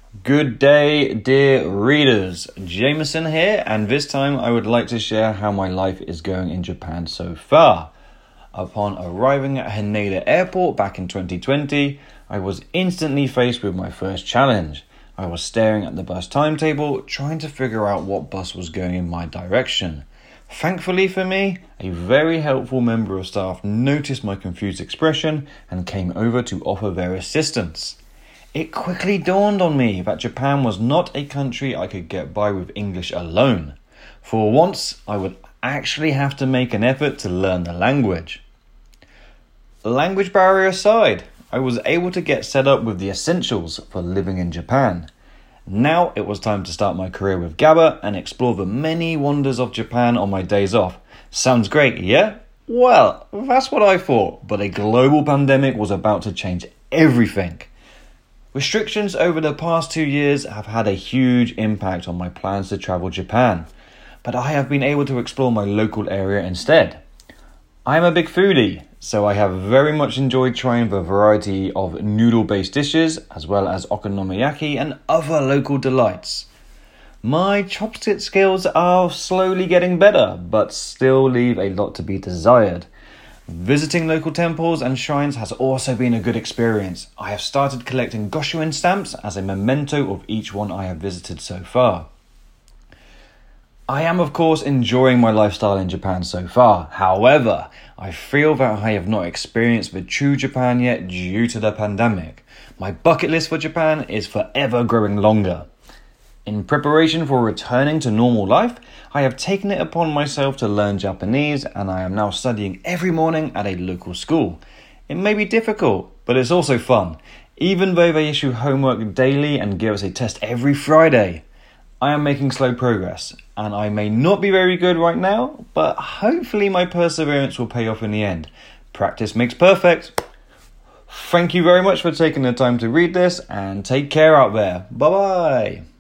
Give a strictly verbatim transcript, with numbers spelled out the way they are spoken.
Good day, dear readers. Jameson here, and this time I would like to share how my life is going in Japan so far. Upon arriving at Haneda Airport back in twenty twenty, I was instantly faced with my first challenge. I was staring at the bus timetable, trying to figure out what bus was going in my direction. Thankfully for me, a very helpful member of staff noticed my confused expression and came over to offer their assistance. It quickly dawned on me that Japan was not a country I could get by with English alone. For once, I would actually have to make an effort to learn the language. Language barrier aside, I was able to get set up with the essentials for living in Japan. Now it was time to start my career with GABA and explore the many wonders of Japan on my days off. Sounds great, yeah? Well, that's what I thought, but a global pandemic was about to change everything. Restrictions over the past two years have had a huge impact on my plans to travel Japan, but I have been able to explore my local area instead. I am a big foodie, so I have very much enjoyed trying the variety of noodle-based dishes, as well as okonomiyaki and other local delights. My chopstick skills are slowly getting better, but still leave a lot to be desired. Visiting local temples and shrines has also been a good experience. I have started collecting Goshuin stamps as a memento of each one I have visited so far. I am of course enjoying my lifestyle in Japan so far. However, I feel that I have not experienced the true Japan yet due to the pandemic. My bucket list for Japan is forever growing longer. In preparation for returning to normal life, I have taken it upon myself to learn Japanese, and I am now studying every morning at a local school. It may be difficult, but it's also fun, even though they issue homework daily and give us a test every Friday. I am making slow progress, and I may not be very good right now, but hopefully my perseverance will pay off in the end. Practice makes perfect. Thank you very much for taking the time to read this, and take care out there. Bye-bye.